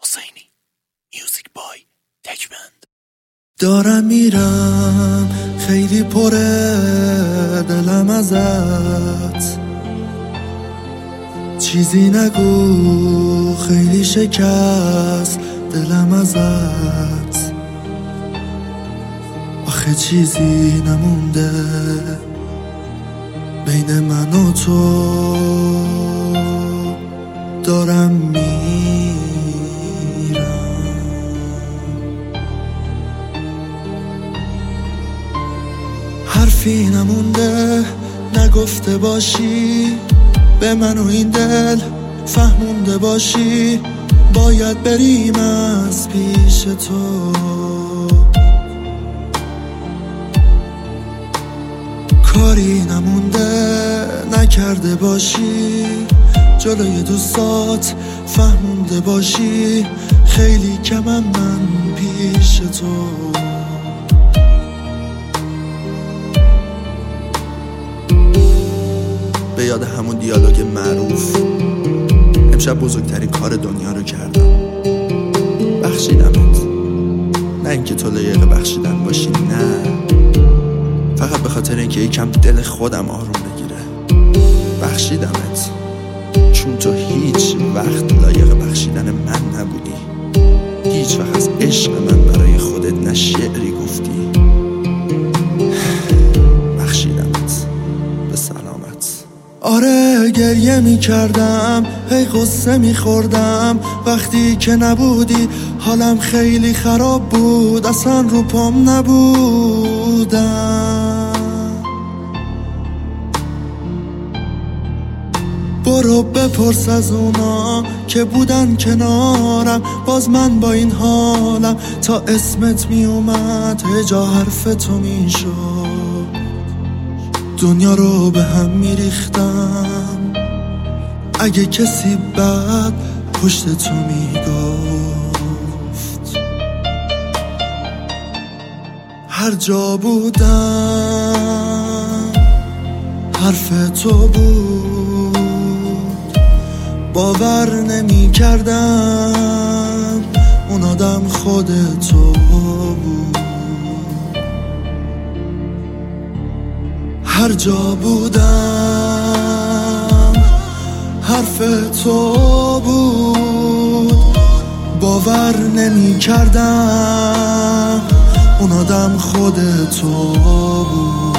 حسینی. میوزیک بای تکبند. دارم میرم خیلی پره دلم ازت، چیزی نگو خیلی شکست دلم ازت. آخه چیزی نمونده بین من و تو، دارم میرم. حرفی نمونده نگفته باشی به من و این دل، فهمونده باشی باید بریم از پیش تو. کاری نمونده نکرده باشی جلوی دوستات، فهمونده باشی خیلی کمم من پیش تو. به یاد همون دیالوگ معروف، امشب بزرگترین کار دنیا رو کردم، بخشیدمت. نه اینکه تو لایق بخشیدن باشی، نه، فقط به خاطر اینکه یکم دل خودم آروم بگیره. بخشیدمت چون تو هیچ وقت لایق بخشیدن من نبودی، هیچ وقت از عشق من برای خودت نه شعری گفتی. بخشیدمت، به سلامت. آره گریه می کردم، هی قصه می خوردم، وقتی که نبودی حالم خیلی خراب بود، اصلا رو پام نبودم. برو بپرس از اونا که بودن کنارم، باز من با این حالم تا اسمت می اومد هجا حرف تو می شد، دنیا رو به هم می ریختم. اگه کسی بد پشت تو می گفت، هر جا بودم حرف تو بود، باور نمی کردم اون آدم خود تو بود. هر جا بودم حرف تو بود، باور نمی کردم اون آدم خود تو بود.